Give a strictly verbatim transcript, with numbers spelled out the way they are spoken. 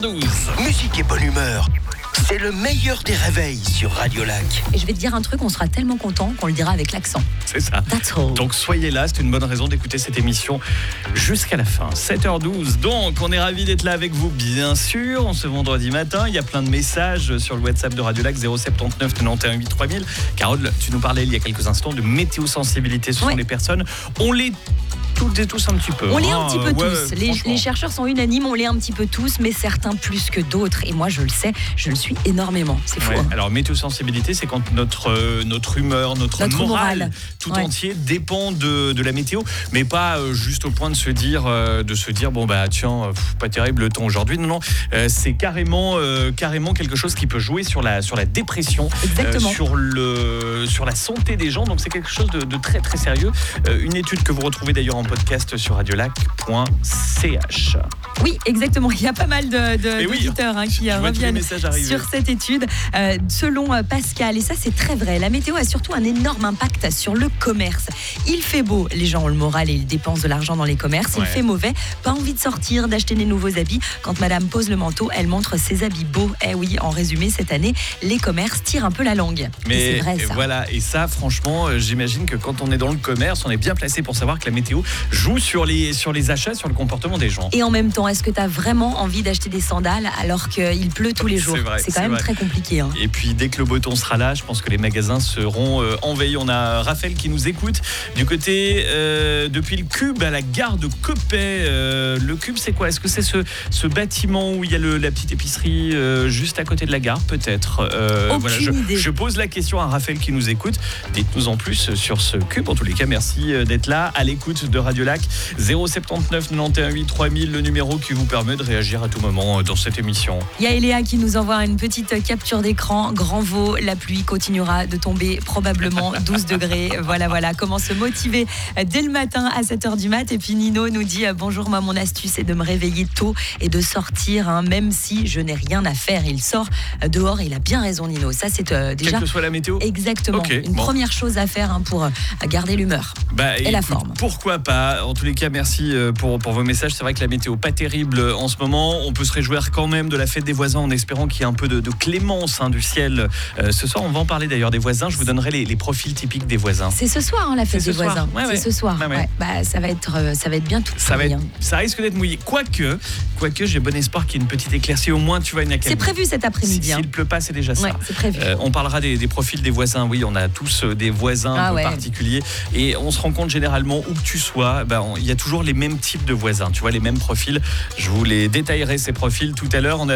douze. Musique et bonne humeur, c'est le meilleur des réveils sur Radio Lac. Et je vais te dire un truc, on sera tellement content qu'on le dira avec l'accent. C'est ça. That's all. Donc soyez là, c'est une bonne raison d'écouter cette émission jusqu'à la fin. sept heures douze, donc on est ravis d'être là avec vous, bien sûr. On ce vendredi matin, il y a plein de messages sur le WhatsApp de Radio Lac, zéro sept neuf quatre-vingt-onze huit trois mille. Carole, tu nous parlais il y a quelques instants de météo-sensibilité. Ce Ouais. sont les personnes, on les toutes et tous un petit peu. On l'est hein, un petit peu ouais, tous. Les, franchement. les chercheurs sont unanimes, on l'est un petit peu tous, mais certains plus que d'autres. Et moi, je le sais, je le suis énormément. C'est fou. Ouais. Hein. Alors météo-sensibilité, c'est quand notre, euh, notre humeur, notre, Notre morale, morale. tout Ouais. entier dépend de, de la météo, mais pas euh, juste au point de se dire, euh, de se dire bon bah tiens, euh, pff, pas terrible le temps aujourd'hui. Non, non, euh, c'est carrément, euh, carrément quelque chose qui peut jouer sur la, sur la dépression, Exactement. sur, le, sur la santé des gens. Donc c'est quelque chose de, de très très sérieux. Euh, une étude que vous retrouvez d'ailleurs en podcast sur radiolac point c h. Oui, exactement. Il y a pas mal de, de, Mais oui, d'auditeurs hein, qui je euh, vois tous les reviennent messages arriver. sur cette étude. Euh, selon euh, Pascal, et ça c'est très vrai, la météo a surtout un énorme impact sur le commerce. Il fait beau, les gens ont le moral et ils dépensent de l'argent dans les commerces. Il Ouais. fait mauvais, pas envie de sortir, d'acheter des nouveaux habits. Quand madame pose le manteau, elle montre ses habits beaux. Eh oui, en résumé, cette année, les commerces tirent un peu la langue. Et Mais c'est vrai ça. voilà, et ça, franchement, euh, j'imagine que quand on est dans le commerce, on est bien placé pour savoir que la météo joue sur les, sur les achats, sur le comportement des gens. Et en même temps, est-ce que tu as vraiment envie d'acheter des sandales alors qu'il pleut tous les jours? C'est vrai, C'est quand c'est même vrai. très compliqué. Hein. Et puis dès que le beau temps sera là, je pense que les magasins seront euh, en veille. On a Raphaël qui nous écoute du côté euh, depuis le Cube à la gare de Coppet. Euh, le Cube, c'est quoi? Est-ce que c'est ce, ce bâtiment où il y a le, la petite épicerie euh, juste à côté de la gare? Peut-être. Euh, Aucune je, idée. je pose la question à Raphaël qui nous écoute. Dites-nous en plus sur ce Cube. En tous les cas, merci d'être là à l'écoute de Radio Lac. zéro sept neuf quatre-vingt-onze huit trois mille, le numéro qui vous permet de réagir à tout moment dans cette émission. Il y a Eléa qui nous envoie une petite capture d'écran. Grand Vaux, la pluie continuera de tomber probablement douze degrés. Voilà, voilà. Comment se motiver dès le matin à sept heures du mat. Et puis Nino nous dit bonjour, moi mon astuce est de me réveiller tôt et de sortir, hein, même si je n'ai rien à faire. Il sort dehors et il a bien raison Nino. Ça c'est euh, déjà Quelle que soit la météo. exactement Ok, une bon. première chose à faire hein, pour euh, garder l'humeur. Bah, Et la écoute, forme. Pourquoi pas? En tous les cas, merci euh, pour, pour vos messages. C'est vrai que la météo pas terrible euh, en ce moment. On peut se réjouir quand même de la fête des voisins en espérant qu'il y ait un peu de, de clémence hein, du ciel. Euh, ce soir, on va en parler d'ailleurs des voisins. Je vous donnerai les, les profils typiques des voisins. C'est ce soir hein, la fête C'est des ce soir. voisins. Ouais, ouais. C'est ce soir. Ouais, ouais. Ouais. Bah, ça va être, euh, ça va être bien tout. Ça, va pourri, être, hein. ça risque d'être mouillé. Quoique, quoique j'ai bon espoir qu'il y ait une petite éclaircie. Au moins, tu vois, une accalmie. C'est prévu cet Si- après-midi. hein. S'il pleut pas, c'est déjà ça. Ouais, c'est prévu. Euh, on parlera des, des profils des voisins. Oui, on a tous euh, des voisins Ah un peu ouais. particuliers. Et on se rend compte généralement, où que tu sois, ben, on- il y a toujours les mêmes types de voisins. Tu vois, les mêmes profils. Je vous les détaillerai, ces profils, tout à l'heure. On a